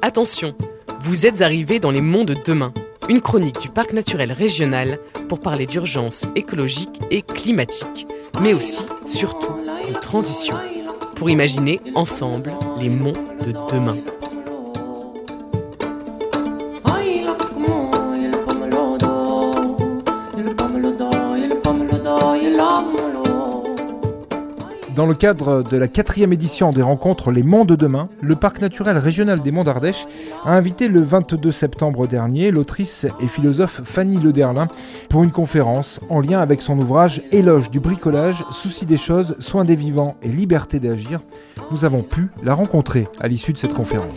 Attention, vous êtes arrivés dans les monts de demain, une chronique du parc naturel régional pour parler d'urgence écologique et climatique, mais aussi, surtout, de transition, pour imaginer ensemble les monts de demain. Dans le cadre de la 4e édition des rencontres Les Monts de demain, le parc naturel régional des Monts d'Ardèche a invité le 22 septembre dernier l'autrice et philosophe Fanny Lederlin pour une conférence en lien avec son ouvrage Éloge du bricolage, souci des choses, soin des vivants et liberté d'agir. Nous avons pu la rencontrer à l'issue de cette conférence.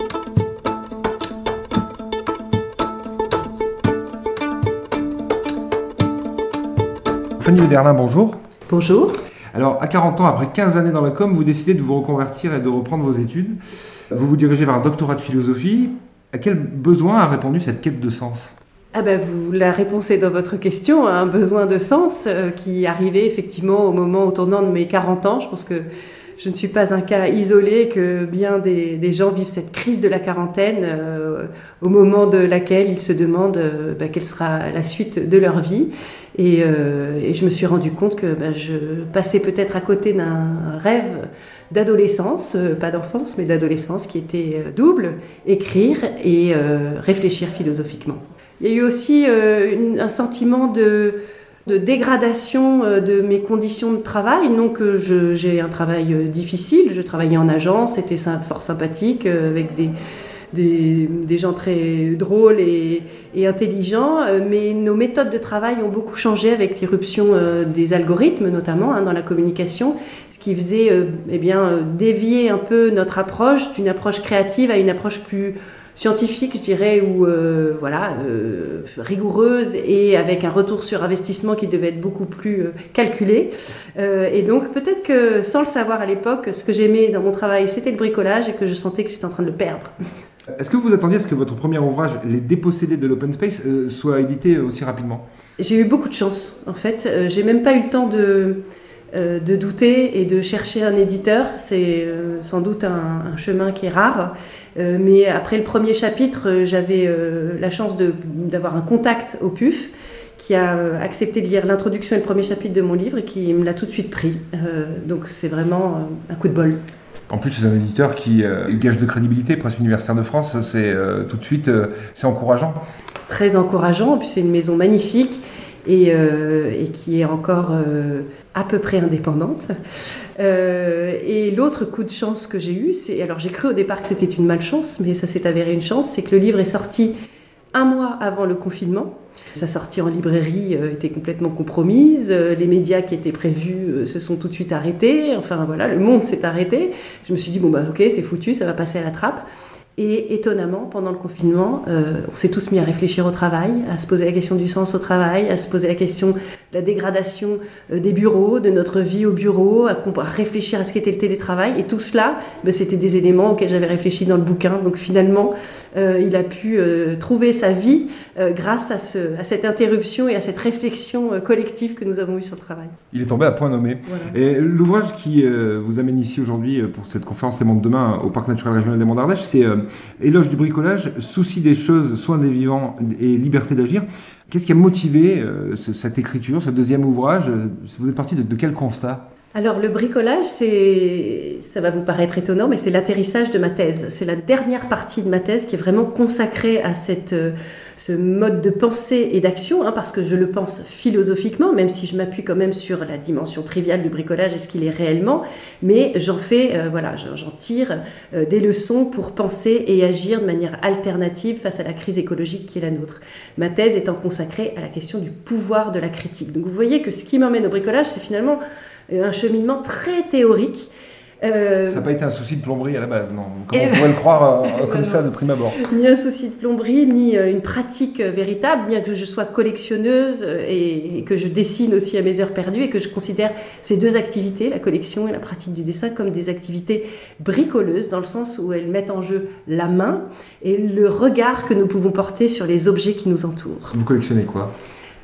Fanny Lederlin, bonjour. Bonjour. Alors, à 40 ans, après 15 années dans la com, vous décidez de vous reconvertir et de reprendre vos études. Vous vous dirigez vers un doctorat de philosophie. À quel besoin a répondu cette quête de sens ? La réponse est dans votre question, un besoin de sens qui arrivait effectivement au tournant de mes 40 ans. Je pense que je ne suis pas un cas isolé, que bien des gens vivent cette crise de la quarantaine au moment de laquelle ils se demandent quelle sera la suite de leur vie. Et je me suis rendu compte que je passais peut-être à côté d'un rêve d'adolescence, pas d'enfance, mais d'adolescence, qui était double, écrire et réfléchir philosophiquement. Il y a eu aussi un sentiment de dégradation de mes conditions de travail. Non que j'ai un travail difficile, je travaillais en agence, c'était fort sympathique, avec des gens très drôles et intelligents, mais nos méthodes de travail ont beaucoup changé avec l'irruption des algorithmes, notamment dans la communication, ce qui faisait dévier un peu notre approche d'une approche créative à une approche plus scientifique, je dirais, ou rigoureuse et avec un retour sur investissement qui devait être beaucoup plus calculé. Et donc peut-être que sans le savoir à l'époque, ce que j'aimais dans mon travail, c'était le bricolage et que je sentais que j'étais en train de le perdre. Est-ce que vous attendiez à ce que votre premier ouvrage, Les Dépossédés de l'Open Space, soit édité aussi rapidement ? J'ai eu beaucoup de chance, en fait. J'ai même pas eu le temps de douter et de chercher un éditeur. C'est sans doute un chemin qui est rare. Mais après le premier chapitre, j'avais la chance d'avoir un contact au PUF qui a accepté de lire l'introduction et le premier chapitre de mon livre et qui me l'a tout de suite pris. Donc c'est vraiment un coup de bol. En plus, c'est un éditeur qui gage de crédibilité, Presse universitaire de France, c'est tout de suite, c'est encourageant. Très encourageant, puis c'est une maison magnifique et qui est encore à peu près indépendante. Et l'autre coup de chance que j'ai eu, alors j'ai cru au départ que c'était une malchance, mais ça s'est avéré une chance, c'est que le livre est sorti 1 mois avant le confinement. Sa sortie en librairie était complètement compromise, les médias qui étaient prévus se sont tout de suite arrêtés, le monde s'est arrêté. Je me suis dit, ok, c'est foutu, ça va passer à la trappe. Et étonnamment, pendant le confinement, on s'est tous mis à réfléchir au travail, à se poser la question du sens au travail, à se poser la question de la dégradation des bureaux, de notre vie au bureau, à réfléchir à ce qu'était le télétravail. Et tout cela, c'était des éléments auxquels j'avais réfléchi dans le bouquin. Donc finalement, il a pu trouver sa vie grâce à cette interruption et à cette réflexion collective que nous avons eue sur le travail. Il est tombé à point nommé. Voilà. Et l'ouvrage qui vous amène ici aujourd'hui pour cette conférence Les Monts de demain au Parc naturel régional des Monts d'Ardèche, c'est Éloge du bricolage, souci des choses, soin des vivants et liberté d'agir. Qu'est-ce qui a motivé cette écriture, ce deuxième ouvrage ? Vous êtes parti de quel constat ? Alors le bricolage, ça va vous paraître étonnant, mais c'est l'atterrissage de ma thèse. C'est la dernière partie de ma thèse qui est vraiment consacrée à ce mode de pensée et d'action, parce que je le pense philosophiquement, même si je m'appuie quand même sur la dimension triviale du bricolage et ce qu'il est réellement, mais j'en tire des leçons pour penser et agir de manière alternative face à la crise écologique qui est la nôtre. Ma thèse étant consacrée à la question du pouvoir de la critique. Donc vous voyez que ce qui m'emmène au bricolage, c'est finalement un cheminement très théorique. Ça n'a pas été un souci de plomberie à la base, non ? Comme on pourrait le croire comme ça de prime abord. Ni un souci de plomberie, ni une pratique véritable, bien que je sois collectionneuse et que je dessine aussi à mes heures perdues et que je considère ces deux activités, la collection et la pratique du dessin, comme des activités bricoleuses, dans le sens où elles mettent en jeu la main et le regard que nous pouvons porter sur les objets qui nous entourent. Vous collectionnez quoi ?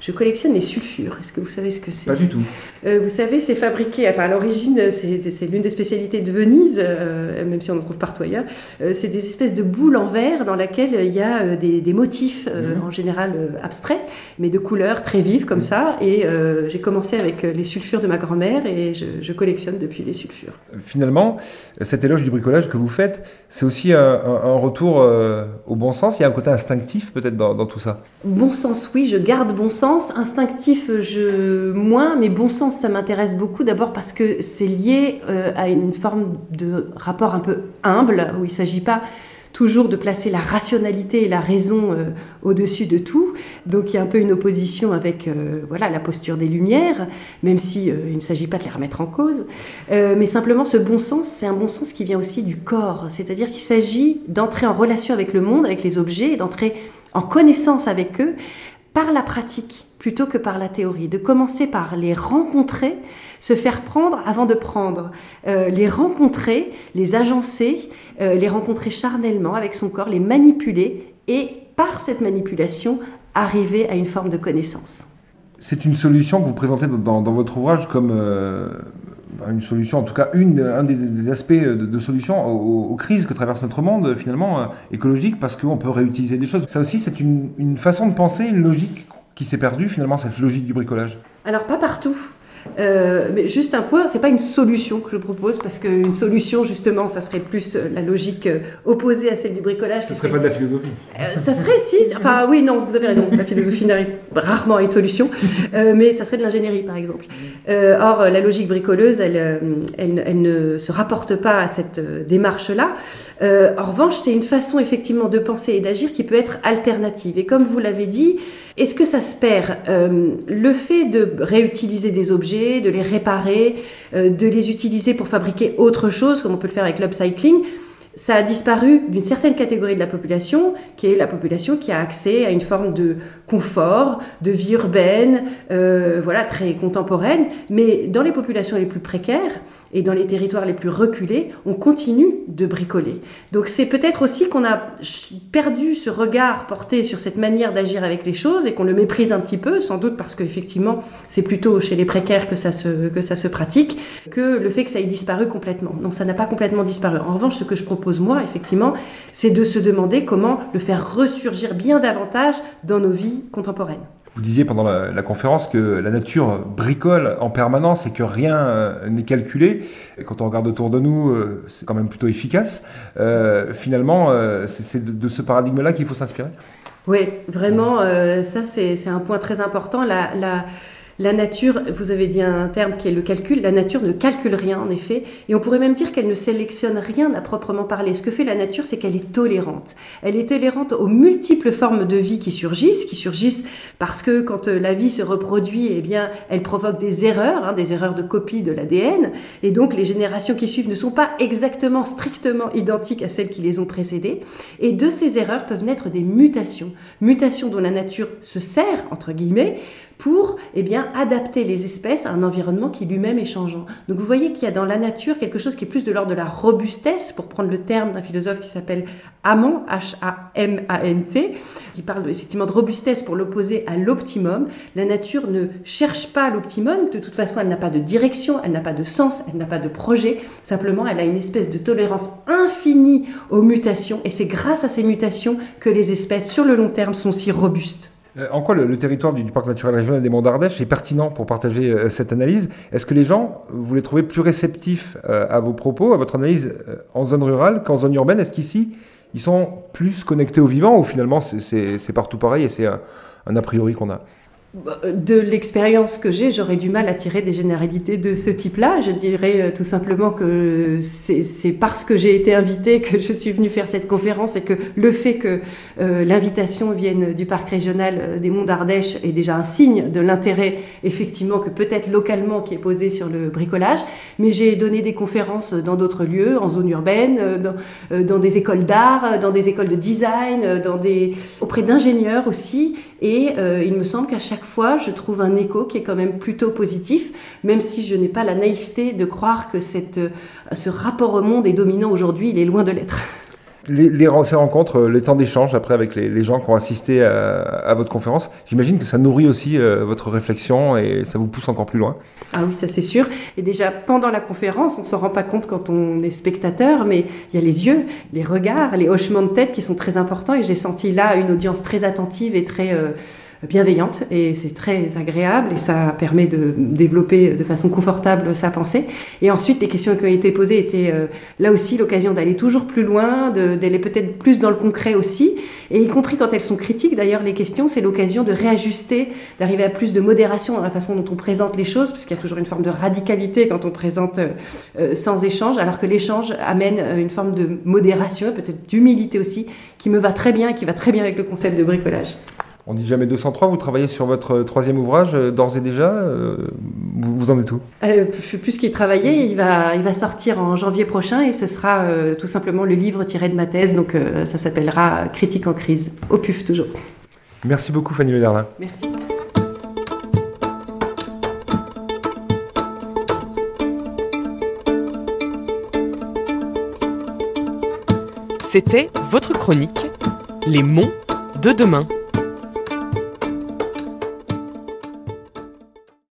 Je collectionne les sulfures. Est-ce que vous savez ce que c'est ? Pas du tout. Vous savez, c'est fabriqué, à l'origine, c'est l'une des spécialités de Venise, même si on en trouve partout ailleurs. C'est des espèces de boules en verre dans lesquelles il y a des motifs, en général abstraits, mais de couleurs très vives comme ça. Et j'ai commencé avec les sulfures de ma grand-mère et je collectionne depuis les sulfures. Finalement, cet éloge du bricolage que vous faites, c'est aussi un retour au bon sens. Il y a un côté instinctif peut-être dans tout ça. Bon sens, oui, je garde bon sens. Instinctif, moins, mais bon sens, ça m'intéresse beaucoup. D'abord parce que c'est lié à une forme de rapport un peu humble, où il ne s'agit pas toujours de placer la rationalité et la raison au-dessus de tout. Donc il y a un peu une opposition avec la posture des Lumières, même si il ne s'agit pas de les remettre en cause. Mais simplement, ce bon sens, c'est un bon sens qui vient aussi du corps. C'est-à-dire qu'il s'agit d'entrer en relation avec le monde, avec les objets, d'entrer en connaissance avec eux, par la pratique plutôt que par la théorie, de commencer par les rencontrer, se faire prendre avant de prendre, les rencontrer, les agencer, les rencontrer charnellement avec son corps, les manipuler et par cette manipulation arriver à une forme de connaissance. C'est une solution que vous présentez dans votre ouvrage comme une solution, en tout cas un des aspects de solution aux crises que traverse notre monde finalement écologique, parce qu'on peut réutiliser des choses. Ça aussi, c'est une façon de penser, une logique qui s'est perdue finalement, cette logique du bricolage. Alors pas partout. Mais juste un point, c'est pas une solution que je propose, parce qu'une solution, justement, ça serait plus la logique opposée à celle du bricolage. Ce serait pas de la philosophie. Ça serait, si. Enfin, oui, non, vous avez raison. La philosophie n'arrive rarement à une solution, mais ça serait de l'ingénierie, par exemple. Or, la logique bricoleuse, elle ne se rapporte pas à cette démarche-là. En revanche, c'est une façon, effectivement, de penser et d'agir qui peut être alternative. Et comme vous l'avez dit, est-ce que ça se perd ? Le fait de réutiliser des objets, de les réparer, de les utiliser pour fabriquer autre chose, comme on peut le faire avec l'upcycling, ça a disparu d'une certaine catégorie de la population, qui est la population qui a accès à une forme de confort, de vie urbaine, très contemporaine. Mais dans les populations les plus précaires et dans les territoires les plus reculés, on continue de bricoler. Donc c'est peut-être aussi qu'on a perdu ce regard porté sur cette manière d'agir avec les choses et qu'on le méprise un petit peu, sans doute parce qu'effectivement c'est plutôt chez les précaires que ça se pratique, que le fait que ça ait disparu complètement. Non, ça n'a pas complètement disparu. En revanche, ce que je propose moi, effectivement, c'est de se demander comment le faire ressurgir bien davantage dans nos vies contemporaines. Vous disiez pendant la conférence que la nature bricole en permanence et que rien n'est calculé. Et quand on regarde autour de nous, c'est quand même plutôt efficace. Finalement, c'est de ce paradigme-là qu'il faut s'inspirer. Oui, vraiment, ça c'est un point très important. La nature, vous avez dit un terme qui est le calcul, la nature ne calcule rien en effet, et on pourrait même dire qu'elle ne sélectionne rien à proprement parler. Ce que fait la nature, c'est qu'elle est tolérante. Elle est tolérante aux multiples formes de vie qui surgissent parce que quand la vie se reproduit, eh bien, elle provoque des erreurs de copie de l'ADN, et donc les générations qui suivent ne sont pas exactement, strictement identiques à celles qui les ont précédées, et de ces erreurs peuvent naître des mutations dont la nature se sert, entre guillemets, pour adapter les espèces à un environnement qui lui-même est changeant. Donc vous voyez qu'il y a dans la nature quelque chose qui est plus de l'ordre de la robustesse, pour prendre le terme d'un philosophe qui s'appelle Hamant, H-A-M-A-N-T, qui parle effectivement de robustesse pour l'opposer à l'optimum. La nature ne cherche pas l'optimum, de toute façon elle n'a pas de direction, elle n'a pas de sens, elle n'a pas de projet, simplement elle a une espèce de tolérance infinie aux mutations, et c'est grâce à ces mutations que les espèces sur le long terme sont si robustes. En quoi le territoire du parc naturel régional des Monts d'Ardèche est pertinent pour partager cette analyse ? Est-ce que les gens, vous les trouvez plus réceptifs à vos propos, à votre analyse en zone rurale qu'en zone urbaine ? Est-ce qu'ici, ils sont plus connectés au vivant, ou finalement c'est partout pareil et c'est un a priori qu'on a ? De l'expérience que j'ai, j'aurais du mal à tirer des généralités de ce type-là. Je dirais tout simplement que c'est parce que j'ai été invitée que je suis venue faire cette conférence, et que le fait que l'invitation vienne du parc régional des Monts d'Ardèche est déjà un signe de l'intérêt, effectivement, que peut-être localement qui est posé sur le bricolage. Mais j'ai donné des conférences dans d'autres lieux, en zone urbaine, dans des écoles d'art, dans des écoles de design, auprès d'ingénieurs aussi. Et il me semble qu'à chaque fois, je trouve un écho qui est quand même plutôt positif, même si je n'ai pas la naïveté de croire que ce rapport au monde est dominant aujourd'hui, il est loin de l'être. Ces rencontres, les temps d'échange après avec les gens qui ont assisté à votre conférence, j'imagine que ça nourrit aussi votre réflexion et ça vous pousse encore plus loin. Ah oui, ça c'est sûr. Et déjà pendant la conférence, on ne s'en rend pas compte quand on est spectateur, mais il y a les yeux, les regards, les hochements de tête qui sont très importants. Et j'ai senti là une audience très attentive et très bienveillante, et c'est très agréable et ça permet de développer de façon confortable sa pensée. Et ensuite, les questions qui ont été posées étaient là aussi l'occasion d'aller toujours plus loin, d'aller peut-être plus dans le concret aussi, et y compris quand elles sont critiques. D'ailleurs, les questions, c'est l'occasion de réajuster, d'arriver à plus de modération dans la façon dont on présente les choses, parce qu'il y a toujours une forme de radicalité quand on présente sans échange, alors que l'échange amène une forme de modération, peut-être d'humilité aussi, qui me va très bien et qui va très bien avec le concept de bricolage. On dit jamais 203, vous travaillez sur votre troisième ouvrage d'ores et déjà, vous en êtes où? Plus qu'il est travaillé, il va sortir en janvier prochain et ce sera tout simplement le livre tiré de ma thèse, donc ça s'appellera Critique en crise, au PUF toujours. Merci beaucoup Fanny Lederlin. Merci. C'était votre chronique, Les monts de demain.